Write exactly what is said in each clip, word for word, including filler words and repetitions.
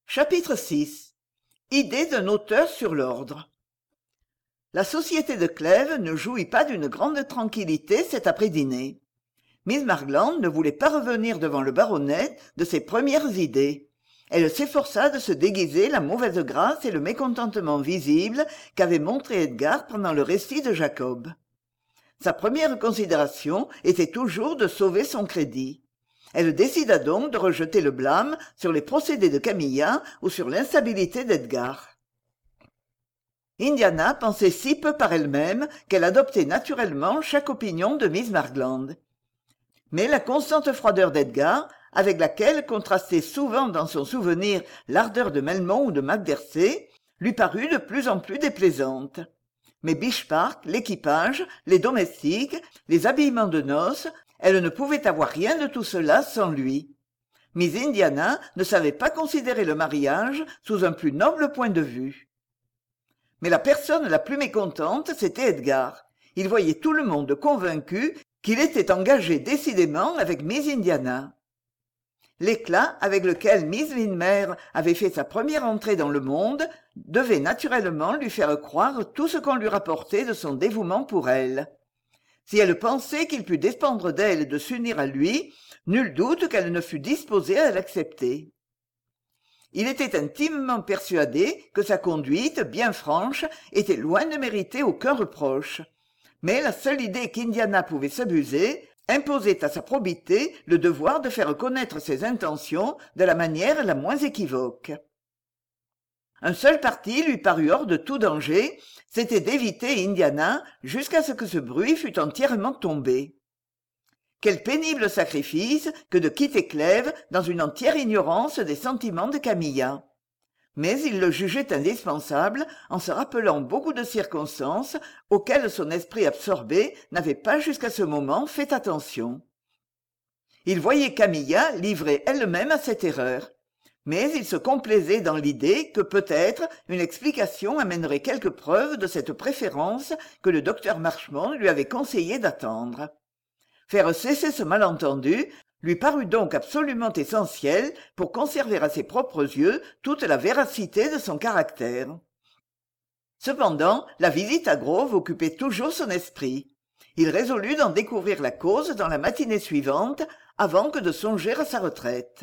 Chapitre six. Idée d'un auteur sur l'ordre. La société de Clèves ne jouit pas d'une grande tranquillité cet après-dîner. Miss Margland ne voulait pas revenir devant le baronet de ses premières idées. Elle s'efforça de se déguiser la mauvaise grâce et le mécontentement visible qu'avait montré Edgar pendant le récit de Jacob. Sa première considération était toujours de sauver son crédit. Elle décida donc de rejeter le blâme sur les procédés de Camilla ou sur l'instabilité d'Edgar. Indiana pensait si peu par elle-même qu'elle adoptait naturellement chaque opinion de Miss Margland. Mais la constante froideur d'Edgar, avec laquelle contrastait souvent dans son souvenir l'ardeur de Melmont ou de Macdercé, lui parut de plus en plus déplaisante. Mais Biche-Park, l'équipage, les domestiques, les habillements de noces, elle ne pouvait avoir rien de tout cela sans lui. Miss Indiana ne savait pas considérer le mariage sous un plus noble point de vue. Mais la personne la plus mécontente, c'était Edgar. Il voyait tout le monde convaincu qu'il était engagé décidément avec Miss Indiana. L'éclat avec lequel Miss Winmer avait fait sa première entrée dans le monde devait naturellement lui faire croire tout ce qu'on lui rapportait de son dévouement pour elle. Si elle pensait qu'il pût dépendre d'elle de s'unir à lui, nul doute qu'elle ne fût disposée à l'accepter. Il était intimement persuadé que sa conduite, bien franche, était loin de mériter aucun reproche. Mais la seule idée qu'Indiana pouvait s'abuser imposait à sa probité le devoir de faire connaître ses intentions de la manière la moins équivoque. Un seul parti lui parut hors de tout danger, c'était d'éviter Indiana jusqu'à ce que ce bruit fût entièrement tombé. Quel pénible sacrifice que de quitter Clèves dans une entière ignorance des sentiments de Camilla. Mais il le jugeait indispensable en se rappelant beaucoup de circonstances auxquelles son esprit absorbé n'avait pas jusqu'à ce moment fait attention. Il voyait Camilla livrée elle-même à cette erreur. Mais il se complaisait dans l'idée que peut-être une explication amènerait quelques preuves de cette préférence que le docteur Marchmont lui avait conseillé d'attendre. Faire cesser ce malentendu lui parut donc absolument essentiel pour conserver à ses propres yeux toute la véracité de son caractère. Cependant, la visite à Grove occupait toujours son esprit. Il résolut d'en découvrir la cause dans la matinée suivante, avant que de songer à sa retraite.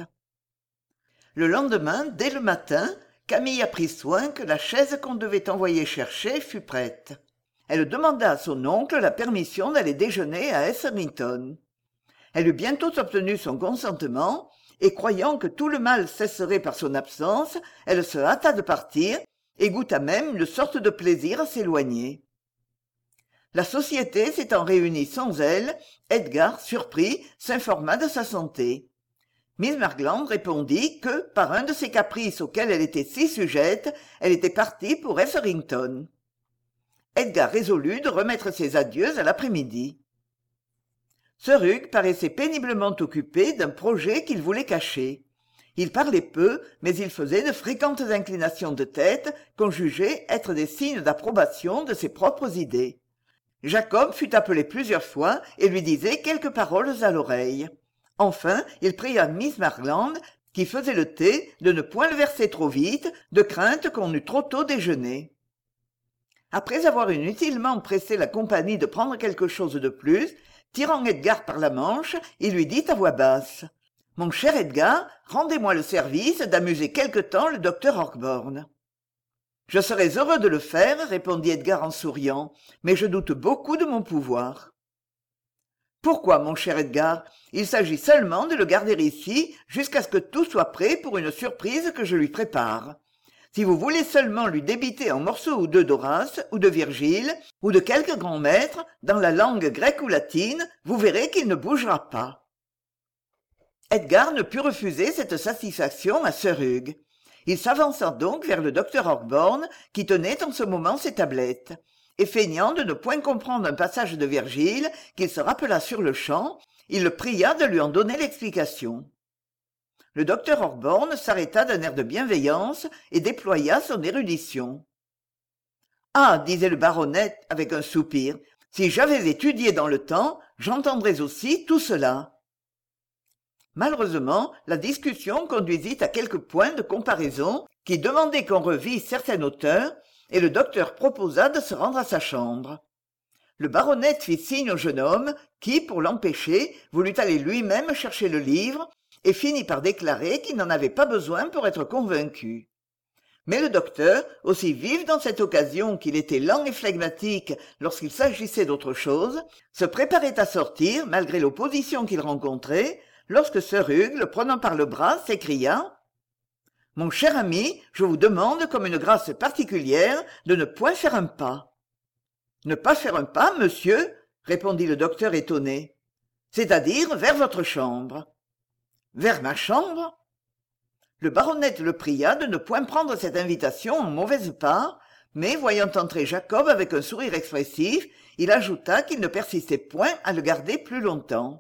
Le lendemain, dès le matin, Camille prit soin que la chaise qu'on devait envoyer chercher fût prête. Elle demanda à son oncle la permission d'aller déjeuner à Etherington. Elle eut bientôt obtenu son consentement, et croyant que tout le mal cesserait par son absence, elle se hâta de partir, et goûta même une sorte de plaisir à s'éloigner. La société s'étant réunie sans elle, Edgar, surpris, s'informa de sa santé. Miss Margland répondit que, par un de ces caprices auxquels elle était si sujette, elle était partie pour Etherington. Edgar résolut de remettre ses adieux à l'après-midi. Sir Hugh paraissait péniblement occupé d'un projet qu'il voulait cacher. Il parlait peu, mais il faisait de fréquentes inclinations de tête qu'on jugeait être des signes d'approbation de ses propres idées. Jacob fut appelé plusieurs fois et lui disait quelques paroles à l'oreille. Enfin, il pria Miss Margland, qui faisait le thé, de ne point le verser trop vite, de crainte qu'on eût trop tôt déjeuné. Après avoir inutilement pressé la compagnie de prendre quelque chose de plus, tirant Edgar par la manche, il lui dit à voix basse : « Mon cher Edgar, rendez-moi le service d'amuser quelque temps le docteur Horkborn. »« Je serais heureux de le faire, » répondit Edgar en souriant, « mais je doute beaucoup de mon pouvoir. » Pourquoi, mon cher Edgar ? Il s'agit seulement de le garder ici jusqu'à ce que tout soit prêt pour une surprise que je lui prépare. Si vous voulez seulement lui débiter un morceau ou deux d'Horace, ou de Virgile, ou de quelque grand maître, dans la langue grecque ou latine, vous verrez qu'il ne bougera pas. Edgar ne put refuser cette satisfaction à Sir Hugh. Il s'avança donc vers le docteur Horkborn, qui tenait en ce moment ses tablettes. Et feignant de ne point comprendre un passage de Virgile qu'il se rappela sur-le-champ, il le pria de lui en donner l'explication. Le docteur Horkborn s'arrêta d'un air de bienveillance et déploya son érudition. « Ah !» disait le baronet avec un soupir, « si j'avais étudié dans le temps, j'entendrais aussi tout cela. » Malheureusement, la discussion conduisit à quelques points de comparaison qui demandaient qu'on revît certain auteur, et le docteur proposa de se rendre à sa chambre. Le baronet fit signe au jeune homme, qui, pour l'empêcher, voulut aller lui-même chercher le livre, et finit par déclarer qu'il n'en avait pas besoin pour être convaincu. Mais le docteur, aussi vif dans cette occasion qu'il était lent et flegmatique lorsqu'il s'agissait d'autre chose, se préparait à sortir malgré l'opposition qu'il rencontrait, lorsque sir Hugues, le prenant par le bras, s'écria « Mon cher ami, je vous demande comme une grâce particulière de ne point faire un pas. »« Ne pas faire un pas, monsieur ?» répondit le docteur étonné. « C'est-à-dire vers votre chambre. »« Vers ma chambre ?» Le baronet le pria de ne point prendre cette invitation en mauvaise part, mais voyant entrer Jacob avec un sourire expressif, il ajouta qu'il ne persistait point à le garder plus longtemps.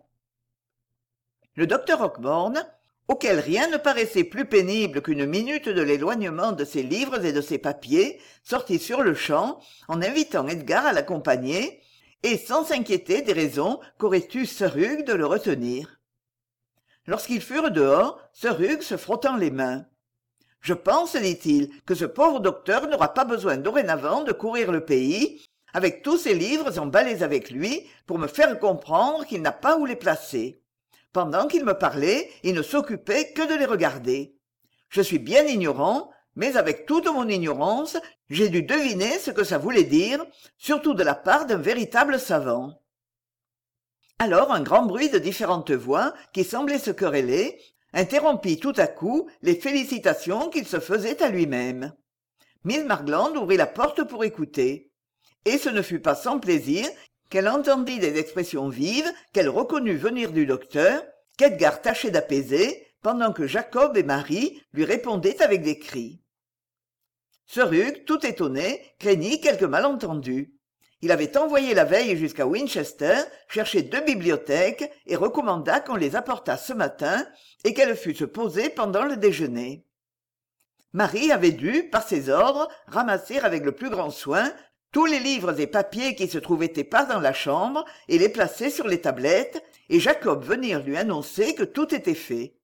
Le docteur Roqueborne, auquel rien ne paraissait plus pénible qu'une minute de l'éloignement de ses livres et de ses papiers, sortit sur-le-champ en invitant Edgar à l'accompagner, et sans s'inquiéter des raisons qu'aurait eues sir Hugues de le retenir. Lorsqu'ils furent dehors, sir Hugues se frottant les mains. « Je pense, dit-il, que ce pauvre docteur n'aura pas besoin dorénavant de courir le pays, avec tous ses livres emballés avec lui, pour me faire comprendre qu'il n'a pas où les placer. Pendant qu'il me parlait, il ne s'occupait que de les regarder. Je suis bien ignorant, mais avec toute mon ignorance, j'ai dû deviner ce que ça voulait dire, surtout de la part d'un véritable savant. » Alors un grand bruit de différentes voix, qui semblait se quereller, interrompit tout à coup les félicitations qu'il se faisait à lui-même. Miss Margland ouvrit la porte pour écouter, et ce ne fut pas sans plaisir qu'elle entendit des expressions vives qu'elle reconnut venir du docteur, qu'Edgar tâchait d'apaiser, pendant que Jacob et Marie lui répondaient avec des cris. Sir Hugues, tout étonné, craignit quelque malentendu. Il avait envoyé la veille jusqu'à Winchester chercher deux bibliothèques et recommanda qu'on les apportât ce matin et qu'elles fussent posées pendant le déjeuner. Marie avait dû, par ses ordres, ramasser avec le plus grand soin tous les livres et papiers qui se trouvaient épars dans la chambre et les placer sur les tablettes, et Jacob venir lui annoncer que tout était fait.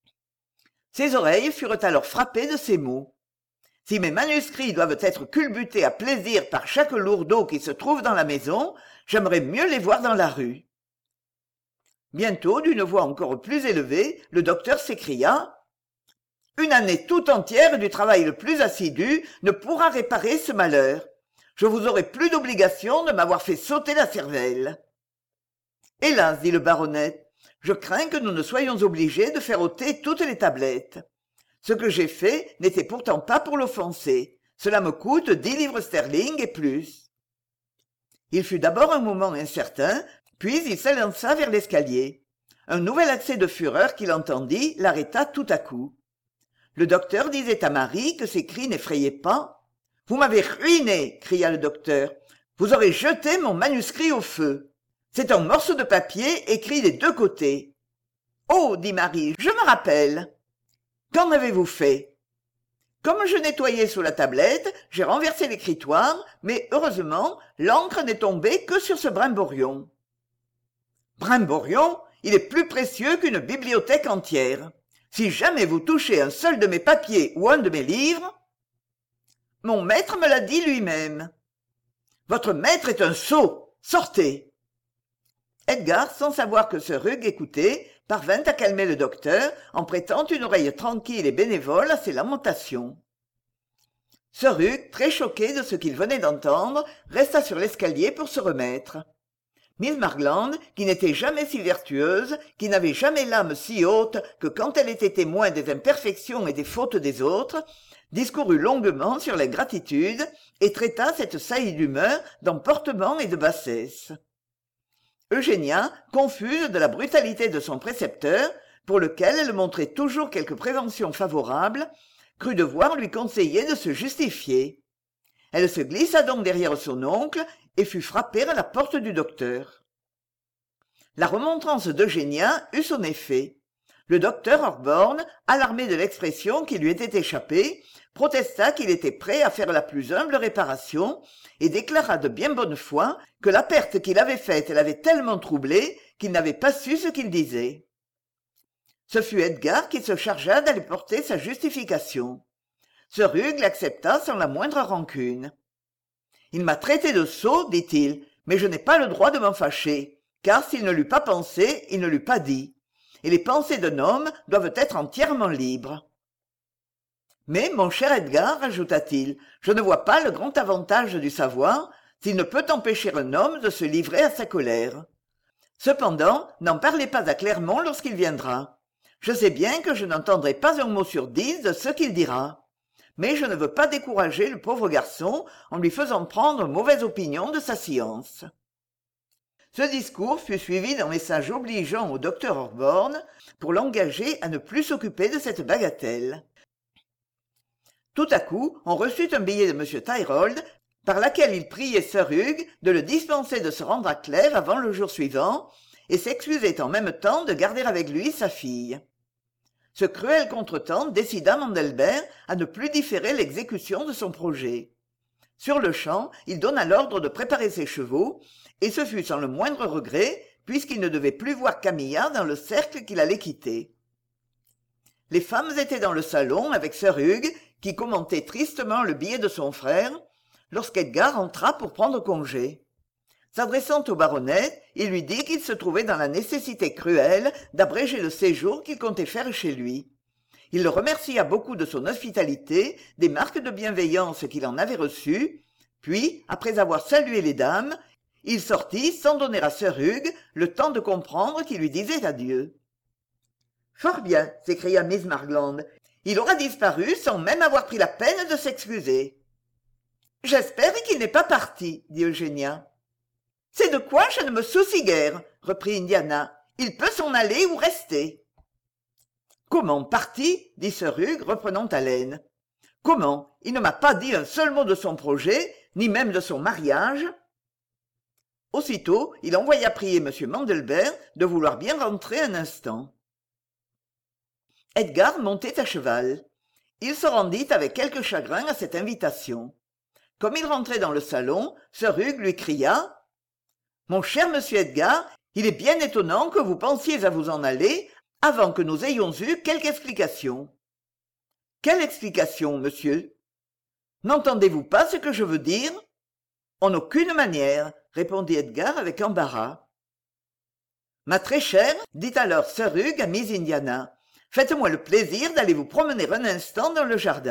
Ses oreilles furent alors frappées de ces mots. Si mes manuscrits doivent être culbutés à plaisir par chaque lourdeau qui se trouve dans la maison, j'aimerais mieux les voir dans la rue. Bientôt, d'une voix encore plus élevée, le docteur s'écria « Une année tout entière du travail le plus assidu ne pourra réparer ce malheur. Je vous aurai plus d'obligation de m'avoir fait sauter la cervelle. »« Hélas, dit le baronet, je crains que nous ne soyons obligés de faire ôter toutes les tablettes. Ce que j'ai fait n'était pourtant pas pour l'offenser. Cela me coûte dix livres sterling et plus. » Il fut d'abord un moment incertain, puis il s'élança vers l'escalier. Un nouvel accès de fureur qu'il entendit l'arrêta tout à coup. Le docteur disait à Marie que ses cris n'effrayaient pas. « Vous m'avez ruiné !» cria le docteur. « Vous aurez jeté mon manuscrit au feu. C'est un morceau de papier écrit des deux côtés. »« Oh !» dit Marie, « je me rappelle. » « Qu'en avez-vous fait ?»« Comme je nettoyais sous la tablette, j'ai renversé l'écritoire, mais heureusement, l'encre n'est tombée que sur ce brimborion. »« Brimborion, il est plus précieux qu'une bibliothèque entière. Si jamais vous touchez un seul de mes papiers ou un de mes livres... » « Mon maître me l'a dit lui-même. »« Votre maître est un sot. Sortez !» Edgar, sans savoir que sir Hugues écoutait, parvint à calmer le docteur en prêtant une oreille tranquille et bénévole à ses lamentations. Sir Hugues, très choqué de ce qu'il venait d'entendre, resta sur l'escalier pour se remettre. Miss Margland, qui n'était jamais si vertueuse, qui n'avait jamais l'âme si haute que quand elle était témoin des imperfections et des fautes des autres, discourut longuement sur l'ingratitude et traita cette saillie d'humeur d'emportement et de bassesse. Eugénia, confuse de la brutalité de son précepteur, pour lequel elle montrait toujours quelque prévention favorable, crut devoir lui conseiller de se justifier. Elle se glissa donc derrière son oncle et fut frapper à la porte du docteur. La remontrance d'Eugénia eut son effet. Le docteur Roqueborne, alarmé de l'expression qui lui était échappée, protesta qu'il était prêt à faire la plus humble réparation et déclara de bien bonne foi que la perte qu'il avait faite l'avait tellement troublé qu'il n'avait pas su ce qu'il disait. Ce fut Edgar qui se chargea d'aller porter sa justification. Sir Hugh l'accepta sans la moindre rancune. « Il m'a traité de sot, dit-il, mais je n'ai pas le droit de m'en fâcher, car s'il ne l'eût pas pensé, il ne l'eût pas dit. Et les pensées d'un homme doivent être entièrement libres. » « Mais, mon cher Edgar, ajouta-t-il, je ne vois pas le grand avantage du savoir s'il ne peut empêcher un homme de se livrer à sa colère. Cependant, n'en parlez pas à Clermont lorsqu'il viendra. Je sais bien que je n'entendrai pas un mot sur dix de ce qu'il dira. Mais je ne veux pas décourager le pauvre garçon en lui faisant prendre mauvaise opinion de sa science. » Ce discours fut suivi d'un message obligeant au docteur Horborne pour l'engager à ne plus s'occuper de cette bagatelle. Tout à coup, on reçut un billet de M. Tyrrell, par laquelle il priait Sir Hugh de le dispenser de se rendre à Clèves avant le jour suivant, et s'excusait en même temps de garder avec lui sa fille. Ce cruel contretemps décida Mandelbert à ne plus différer l'exécution de son projet. Sur-le-champ, il donna l'ordre de préparer ses chevaux, et ce fut sans le moindre regret, puisqu'il ne devait plus voir Camilla dans le cercle qu'il allait quitter. Les femmes étaient dans le salon avec Sir Hugh, qui commentait tristement le billet de son frère, lorsqu'Edgar entra pour prendre congé. S'adressant au baronet, il lui dit qu'il se trouvait dans la nécessité cruelle d'abréger le séjour qu'il comptait faire chez lui. Il le remercia beaucoup de son hospitalité, des marques de bienveillance qu'il en avait reçues, puis, après avoir salué les dames, il sortit sans donner à Sir Hugh le temps de comprendre qu'il lui disait adieu. « Fort bien, s'écria Miss Margland. Il aura disparu sans même avoir pris la peine de s'excuser. »« J'espère qu'il n'est pas parti, » dit Eugénia. « C'est de quoi je ne me soucie guère, » reprit Indiana. « Il peut s'en aller ou rester. »« Comment, parti ?» dit Sir Hugh, reprenant haleine. « Comment, il ne m'a pas dit un seul mot de son projet, ni même de son mariage ?» Aussitôt, il envoya prier M. Mandelbert de vouloir bien rentrer un instant. Edgar montait à cheval. Il se rendit avec quelque chagrin à cette invitation. Comme il rentrait dans le salon, Sir Hugh lui cria « Mon cher monsieur Edgar, il est bien étonnant que vous pensiez à vous en aller avant que nous ayons eu quelque explication. »« Quelle explication, monsieur ? N'entendez-vous pas ce que je veux dire ? » ?»« En aucune manière, » répondit Edgar avec embarras. « Ma très chère, dit alors Sir Hugh à Miss Indiana, faites-moi le plaisir d'aller vous promener un instant dans le jardin. »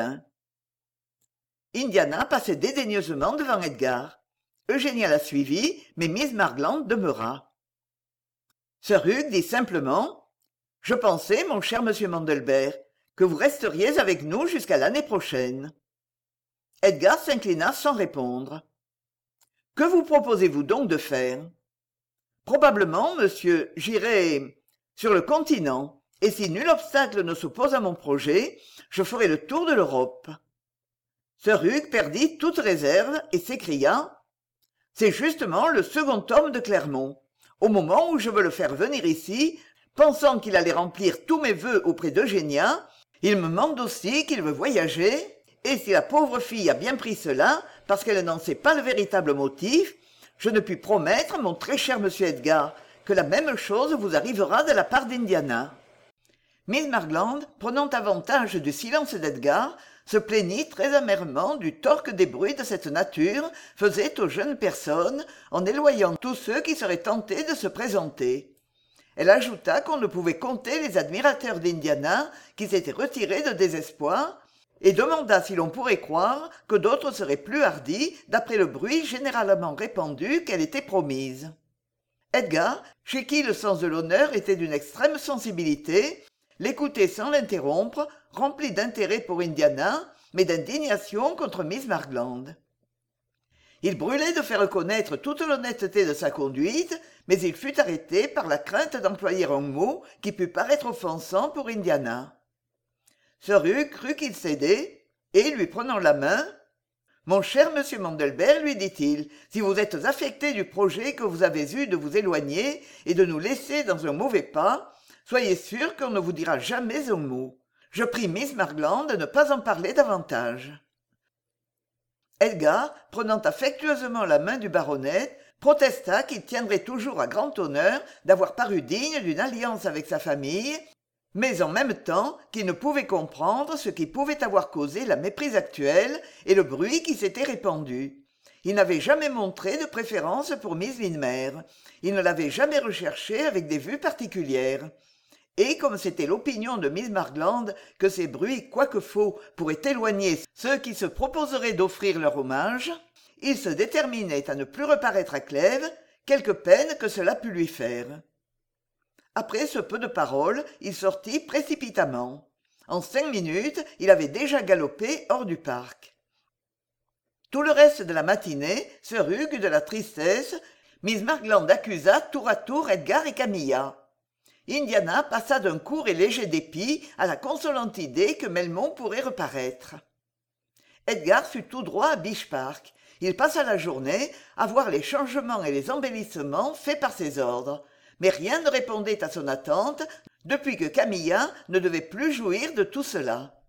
Indiana passait dédaigneusement devant Edgar. Eugénia la suivit, mais Miss Margland demeura. Sir Hugh dit simplement « Je pensais, mon cher monsieur Mandelbert, que vous resteriez avec nous jusqu'à l'année prochaine. » Edgar s'inclina sans répondre. « Que vous proposez-vous donc de faire ? » ?»« Probablement, monsieur, j'irai sur le continent. Et si nul obstacle ne s'oppose à mon projet, je ferai le tour de l'Europe. » Sir Hugh perdit toute réserve et s'écria « C'est justement le second tome de Clermont. Au moment où je veux le faire venir ici, pensant qu'il allait remplir tous mes vœux auprès d'Eugénia, il me mande aussi qu'il veut voyager, et si la pauvre fille a bien pris cela, parce qu'elle n'en sait pas le véritable motif, je ne puis promettre, mon très cher monsieur Edgar, que la même chose vous arrivera de la part d'Indiana. » Miss Margland, prenant avantage du silence d'Edgar, se plaignit très amèrement du tort que des bruits de cette nature faisaient aux jeunes personnes en éloignant tous ceux qui seraient tentés de se présenter. Elle ajouta qu'on ne pouvait compter les admirateurs d'Indiana qui s'étaient retirés de désespoir, et demanda si l'on pourrait croire que d'autres seraient plus hardis d'après le bruit généralement répandu qu'elle était promise. Edgar, chez qui le sens de l'honneur était d'une extrême sensibilité, l'écoutait sans l'interrompre, rempli d'intérêt pour Indiana, mais d'indignation contre Miss Margland. Il brûlait de faire connaître toute l'honnêteté de sa conduite, mais il fut arrêté par la crainte d'employer un mot qui pût paraître offensant pour Indiana. Sir Hugh crut qu'il cédait, et, lui prenant la main, « Mon cher monsieur Mandelbert, lui dit-il, si vous êtes affecté du projet que vous avez eu de vous éloigner et de nous laisser dans un mauvais pas, soyez sûr qu'on ne vous dira jamais un mot. Je prie Miss Margland de ne pas en parler davantage. » Edgar, prenant affectueusement la main du baronet, protesta qu'il tiendrait toujours à grand honneur d'avoir paru digne d'une alliance avec sa famille, mais en même temps qu'il ne pouvait comprendre ce qui pouvait avoir causé la méprise actuelle et le bruit qui s'était répandu. Il n'avait jamais montré de préférence pour miss Lindmer, il ne l'avait jamais recherchée avec des vues particulières. Et comme c'était l'opinion de miss Margland que ces bruits, quoique faux, pourraient éloigner ceux qui se proposeraient d'offrir leur hommage, il se déterminait à ne plus reparaître à Clèves, quelque peine que cela pût lui faire. Après ce peu de paroles, il sortit précipitamment. En cinq minutes, il avait déjà galopé hors du parc. Tout le reste de la matinée se rugue de la tristesse. miss Margland accusa tour à tour Edgar et Camilla. Indiana passa d'un court et léger dépit à la consolante idée que Melmond pourrait reparaître. Edgar fut tout droit à Beech Park. Il passa la journée à voir les changements et les embellissements faits par ses ordres, mais rien ne répondait à son attente depuis que Camilla ne devait plus jouir de tout cela.